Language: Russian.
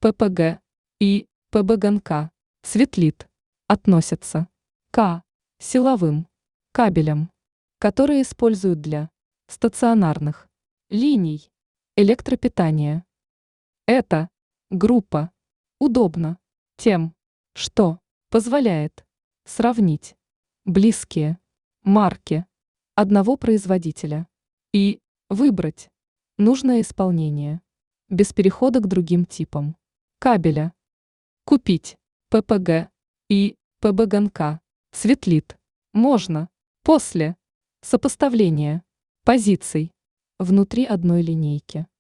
ППГ и ПБГНК светлит относятся к силовым кабелям, которые используют для стационарных линий электропитания. Эта группа удобна тем, что позволяет сравнить близкие марки одного производителя и выбрать нужное исполнение без перехода к другим типам кабеля. Купить ППГ и ПБГНК светлит можно после сопоставления позиций внутри одной линейки.